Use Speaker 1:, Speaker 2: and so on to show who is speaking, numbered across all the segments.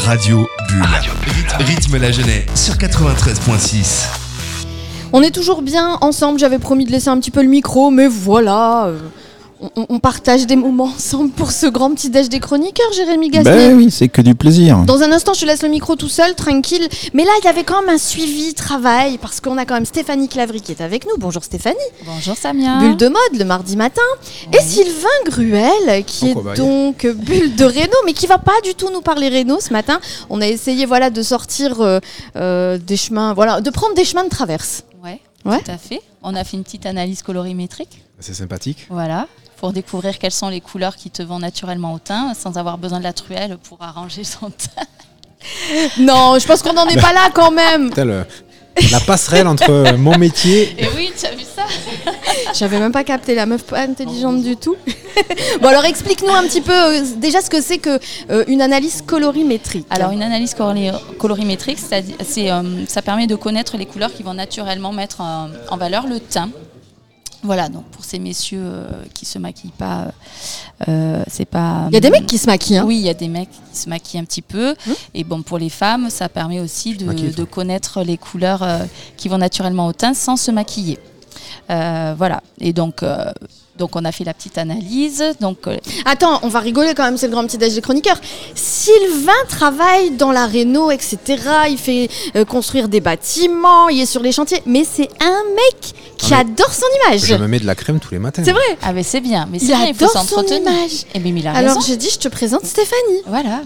Speaker 1: Radio Bulle. Rythme la jeunesse sur 93.6.
Speaker 2: On est toujours bien ensemble, j'avais promis de laisser un petit peu le micro, mais voilà, on partage des moments ensemble pour ce grand petit déj des chroniqueurs, Jérémy Gasnier.
Speaker 3: Ben oui, c'est que du plaisir.
Speaker 2: Dans un instant, je te laisse le micro tout seul, tranquille. Mais là, il y avait quand même un suivi travail, parce qu'on a quand même Stéphanie Clavry qui est avec nous. Bonjour Stéphanie.
Speaker 4: Bonjour Samia.
Speaker 2: Bulle de mode le mardi matin. Oui. Et Sylvain Gruel, qui est donc Bulle de Réno, mais qui va pas du tout nous parler Réno ce matin. On a essayé de sortir des chemins, de prendre des chemins de traverse.
Speaker 4: Ouais, tout à fait. On a fait une petite analyse colorimétrique.
Speaker 5: C'est sympathique.
Speaker 4: Voilà, pour découvrir quelles sont les couleurs qui te vont naturellement au teint, sans avoir besoin de la truelle pour arranger son teint.
Speaker 2: Non, je pense qu'on n'en est pas là quand même.
Speaker 5: La passerelle entre mon métier...
Speaker 4: Et oui, tu as vu ça?
Speaker 2: J'avais même pas capté, la meuf pas intelligente du tout. Bon alors explique-nous un petit peu déjà ce que c'est qu'une analyse colorimétrique.
Speaker 4: Alors une analyse colorimétrique, ça permet de connaître les couleurs qui vont naturellement mettre en valeur le teint. Voilà, donc pour ces messieurs qui se maquillent pas, c'est pas...
Speaker 2: Il y a des mecs qui se maquillent, hein.
Speaker 4: Oui, il y a des mecs qui se maquillent un petit peu. Et bon, pour les femmes, ça permet aussi de connaître les couleurs qui vont naturellement au teint sans se maquiller. Voilà, et donc on a fait la petite analyse.
Speaker 2: Attends, on va rigoler quand même, c'est le grand petit déj des chroniqueurs. Sylvain travaille dans la réno, etc. Il fait construire des bâtiments, il est sur les chantiers. Mais c'est un mec qui adore son image.
Speaker 5: Je me mets de la crème tous les matins.
Speaker 2: C'est vrai.
Speaker 4: Ah mais c'est bien, mais
Speaker 2: il
Speaker 4: faut s'entretenir.
Speaker 2: Son image.
Speaker 4: Et bien, il a raison.
Speaker 2: Alors j'ai dit, je te présente Stéphanie.
Speaker 4: Voilà.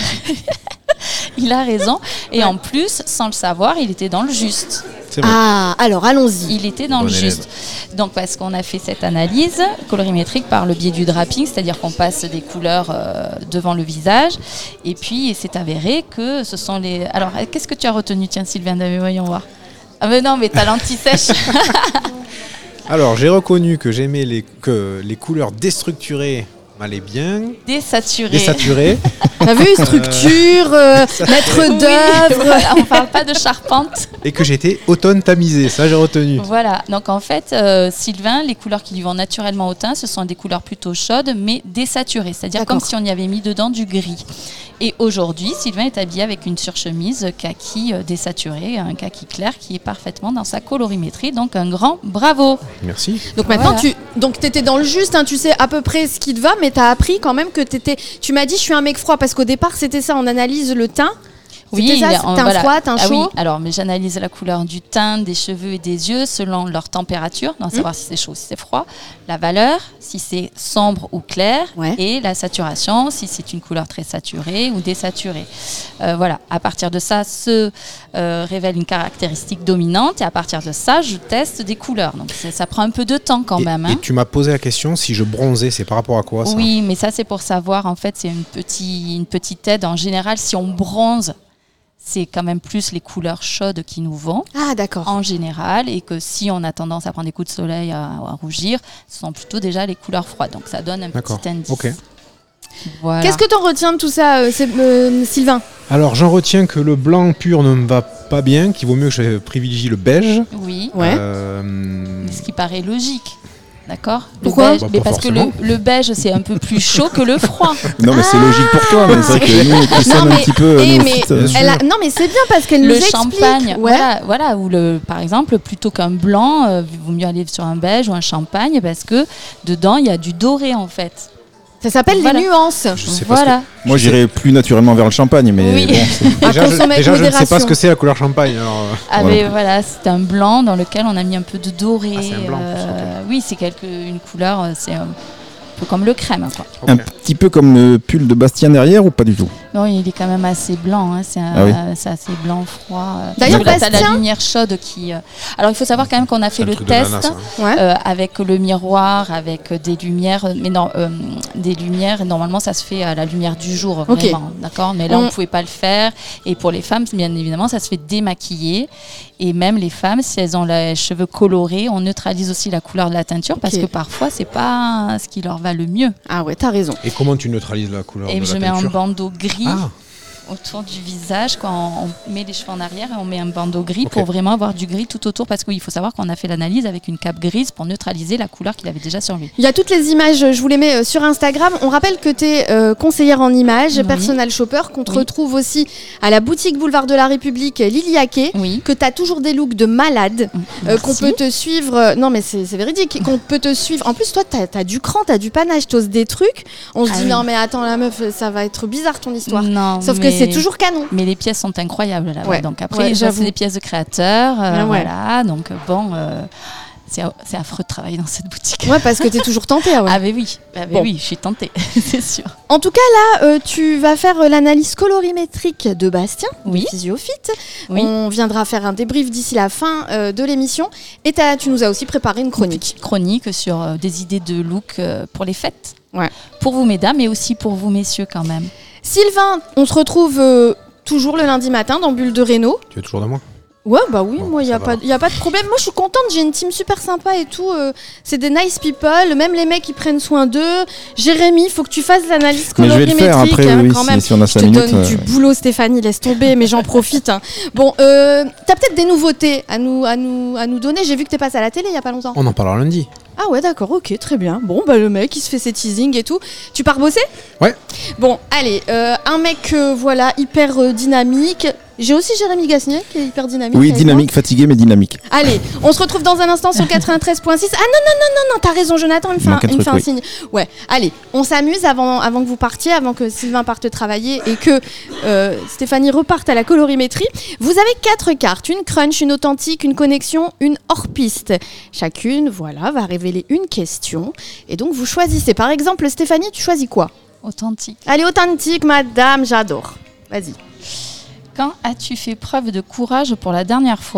Speaker 4: Il a raison. Et en plus, sans le savoir, il était dans le juste.
Speaker 2: Ah, alors allons-y.
Speaker 4: Il était dans le juste. Donc parce qu'on a fait cette analyse colorimétrique par le biais du draping, c'est-à-dire qu'on passe des couleurs devant le visage. Et puis, il s'est avéré que ce sont les... Alors, qu'est-ce que tu as retenu, tiens, Sylvain, voyons voir. Ah mais non, mais t'as l'anti-sèche.
Speaker 5: Alors, j'ai reconnu que j'aimais les couleurs déstructurées m'allaient bien. Désaturées.
Speaker 2: T'as vu, structure, maître d'œuvre.
Speaker 4: Oui, voilà, on parle pas de charpente.
Speaker 5: Et que j'étais automne tamisé, ça j'ai retenu.
Speaker 4: Voilà, donc en fait, Sylvain, les couleurs qui lui vont naturellement au teint, ce sont des couleurs plutôt chaudes, mais désaturées. C'est-à-dire comme si on y avait mis dedans du gris. Et aujourd'hui, Sylvain est habillé avec une surchemise kaki désaturée, un kaki clair qui est parfaitement dans sa colorimétrie. Donc un grand bravo.
Speaker 5: Merci.
Speaker 2: Donc maintenant, tu étais dans le juste, hein, tu sais à peu près ce qui te va, mais tu as appris quand même que tu m'as dit je suis un mec froid, parce qu'au départ c'était ça, on analyse le teint.
Speaker 4: Oui,
Speaker 2: teint froid, teint chaud.
Speaker 4: Oui, alors mais j'analyse la couleur du teint, des cheveux et des yeux selon leur température, donc savoir si c'est chaud ou si c'est froid, la valeur, si c'est sombre ou clair, et la saturation, si c'est une couleur très saturée ou désaturée. Voilà, à partir de ça se révèle une caractéristique dominante, et à partir de ça, je teste des couleurs. Donc ça prend un peu de temps quand même.
Speaker 5: Et tu m'as posé la question, si je bronzais, c'est par rapport à quoi ça?
Speaker 4: Oui, mais ça c'est pour savoir, en fait, c'est une petite aide. En général, si on bronze, c'est quand même plus les couleurs chaudes qui nous vont, en général, et que si on a tendance à prendre des coups de soleil, à rougir, ce sont plutôt déjà les couleurs froides. Donc ça donne un petit indice.
Speaker 5: Okay.
Speaker 4: Voilà.
Speaker 2: Qu'est-ce que tu en retiens de tout ça, Sylvain?
Speaker 5: Alors j'en retiens que le blanc pur ne me va pas bien, qu'il vaut mieux que je privilégie le beige.
Speaker 4: Oui,
Speaker 5: ce
Speaker 4: qui paraît logique. D'accord.
Speaker 2: Pourquoi?
Speaker 4: Parce que le beige, c'est un peu plus chaud que le froid.
Speaker 3: Non, mais c'est logique pour toi, mais c'est vrai que nous, on questionne un petit peu.
Speaker 2: Non, mais c'est bien parce qu'elle nous explique.
Speaker 4: Le champagne, voilà, ou par exemple, plutôt qu'un blanc, il vaut mieux aller sur un beige ou un champagne, parce que dedans, il y a du doré, en fait.
Speaker 2: Ça s'appelle les nuances.
Speaker 3: Moi, j'irais plus naturellement vers le champagne, mais
Speaker 5: bon, déjà, je ne sais pas ce que c'est la couleur champagne. Alors,
Speaker 4: mais voilà, c'est un blanc dans lequel on a mis un peu de doré.
Speaker 5: C'est un blanc.
Speaker 4: Oui, c'est une couleur, c'est un peu comme le crème, quoi.
Speaker 3: Okay. Un petit peu comme le pull de Bastien derrière, ou pas du tout?
Speaker 4: Non, il est quand même assez blanc, hein. C'est assez blanc, froid.
Speaker 2: D'ailleurs,
Speaker 4: Bastien, t'as la lumière chaude qui... Alors, il faut savoir quand même qu'on a fait le test avec le miroir, avec des lumières. Mais non, des lumières, normalement, ça se fait à la lumière du jour, vraiment. D'accord. Mais là, on ne pouvait pas le faire. Et pour les femmes, bien évidemment, ça se fait démaquiller. Et même les femmes, si elles ont les cheveux colorés, on neutralise aussi la couleur de la teinture, parce que parfois, c'est pas ce qui leur va le mieux.
Speaker 2: Ah ouais, t'as raison.
Speaker 5: Et comment tu neutralises la couleur de la teinture?
Speaker 4: Je mets un bandeau gris autour du visage, quand on met les cheveux en arrière et on met un bandeau gris pour vraiment avoir du gris tout autour, parce qu'il faut savoir qu'on a fait l'analyse avec une cape grise pour neutraliser la couleur qu'il avait déjà sur lui.
Speaker 2: Il y a toutes les images, je vous les mets sur Instagram. On rappelle que tu es conseillère en images, personal shopper, qu'on te retrouve aussi à la boutique Boulevard de la République Liliaquet, que tu as toujours des looks de malade, qu'on peut te suivre. Non mais c'est véridique, qu'on peut te suivre. En plus toi tu as du cran, tu as du panache, tu oses des trucs. On se dit non mais attends la meuf, ça va être bizarre ton histoire. Non, sauf que c'est toujours canon.
Speaker 4: Mais les pièces sont incroyables là-bas. Donc après c'est des pièces de créateurs, voilà. Donc bon. C'est affreux de travailler dans cette boutique.
Speaker 2: Ouais, parce que t'es toujours tentée.
Speaker 4: Ah mais oui, oui, je suis tentée, c'est sûr.
Speaker 2: En tout cas, là, tu vas faire l'analyse colorimétrique de Bastien, Physiofit. Oui. On viendra faire un débrief d'ici la fin de l'émission. Et tu nous as aussi préparé une chronique.
Speaker 4: Une petite chronique sur des idées de look pour les fêtes. Ouais. Pour vous, mesdames, mais aussi pour vous, messieurs, quand même.
Speaker 2: Sylvain, on se retrouve toujours le lundi matin dans Bulle de Réno.
Speaker 5: Tu es toujours de moi ?
Speaker 2: Ouais, bah oui, bon, moi, il n'y a pas de problème. Moi, je suis contente, j'ai une team super sympa et tout. C'est des nice people, même les mecs, ils prennent soin d'eux. Jérémy, il faut que tu fasses l'analyse colorimétrique.
Speaker 3: Mais je vais le faire après, oui,
Speaker 2: quand même.
Speaker 3: Si on a 5 minutes.
Speaker 2: Je te donne du boulot, Stéphanie, laisse tomber, mais j'en profite. Hein. Bon, t'as peut-être des nouveautés à nous donner. J'ai vu que t'es passé à la télé il n'y a pas longtemps.
Speaker 5: On en parlera lundi.
Speaker 2: Ah ouais, d'accord, ok, très bien. Bon, bah le mec, il se fait ses teasings et tout. Tu pars bosser ?
Speaker 5: Ouais.
Speaker 2: Bon, allez, un mec, voilà, hyper dynamique. J'ai aussi Jérémy Gasnier qui est hyper dynamique.
Speaker 3: Oui, dynamique, fatigué, mais dynamique.
Speaker 2: Allez, on se retrouve dans un instant sur 93.6. Ah non, t'as raison, Jonathan, il me fait un signe. Ouais, allez, on s'amuse avant que vous partiez, avant que Sylvain parte travailler et que Stéphanie reparte à la colorimétrie. Vous avez 4 cartes, une crunch, une authentique, une connexion, une hors-piste. Chacune, voilà, va révéler une question. Et donc, vous choisissez. Par exemple, Stéphanie, tu choisis quoi ?
Speaker 4: Authentique.
Speaker 2: Allez, authentique, madame, j'adore. Vas-y.
Speaker 4: Quand as-tu fait preuve de courage pour la dernière fois ?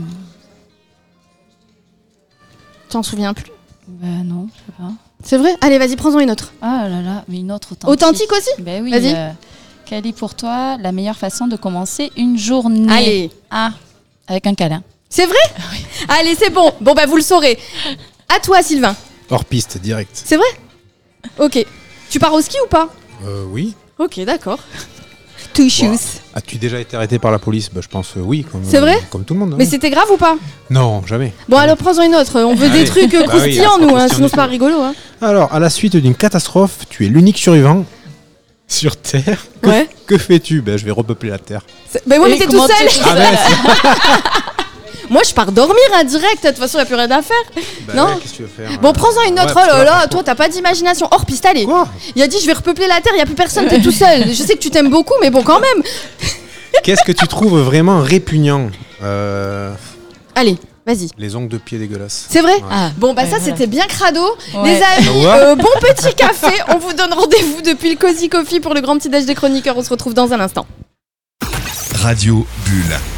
Speaker 2: T'en souviens plus ?
Speaker 4: Non, je sais pas.
Speaker 2: C'est vrai ? Allez, vas-y, prends-en une autre.
Speaker 4: Ah là là, mais une autre authentique.
Speaker 2: Authentique aussi ?
Speaker 4: Ben oui.
Speaker 2: Vas-y.
Speaker 4: Quelle est pour toi la meilleure façon de commencer une journée ?
Speaker 2: Allez.
Speaker 4: Avec un câlin.
Speaker 2: C'est vrai ? Oui. Allez, c'est bon. Bon, bah, vous le saurez. À toi, Sylvain.
Speaker 5: Hors piste, direct.
Speaker 2: C'est vrai ? Ok. Tu pars au ski ou pas ?
Speaker 5: Oui.
Speaker 2: Ok, d'accord. Two shoes.
Speaker 5: As-tu déjà été arrêté par la police ? Je pense oui.
Speaker 2: C'est vrai ?
Speaker 5: Comme tout le monde.
Speaker 2: Mais c'était grave ou pas ?
Speaker 5: Non, jamais.
Speaker 2: Bon, alors prends-en une autre. On veut des trucs croustillants, nous, sinon c'est pas rigolo. Hein.
Speaker 5: Alors, à la suite d'une catastrophe, tu es l'unique survivant sur Terre. Que fais-tu ? Je vais repeupler la Terre.
Speaker 2: Mais ouais, mais t'es tout seul. Moi, je pars dormir direct. De toute façon, il n'y a plus rien à faire. Non.
Speaker 5: Qu'est-ce que tu veux faire ?
Speaker 2: Bon, prends-en une autre. Oh là là, toi, t'as pas d'imagination. Hors piste, allez.
Speaker 5: Quoi ?
Speaker 2: Il a dit, je vais repeupler la Terre. Il n'y a plus personne. T'es tout seul. Je sais que tu t'aimes beaucoup, mais bon, quand même.
Speaker 5: Qu'est-ce que tu trouves vraiment répugnant ?
Speaker 2: Allez. Vas-y.
Speaker 5: Les ongles de pied dégueulasses.
Speaker 2: C'est vrai ? Bon, bah ça, c'était bien crado. Les amis, bon petit café. On vous donne rendez-vous depuis le Cozy Coffee pour le grand petit déj des chroniqueurs. On se retrouve dans un instant.
Speaker 1: Radio Bulle.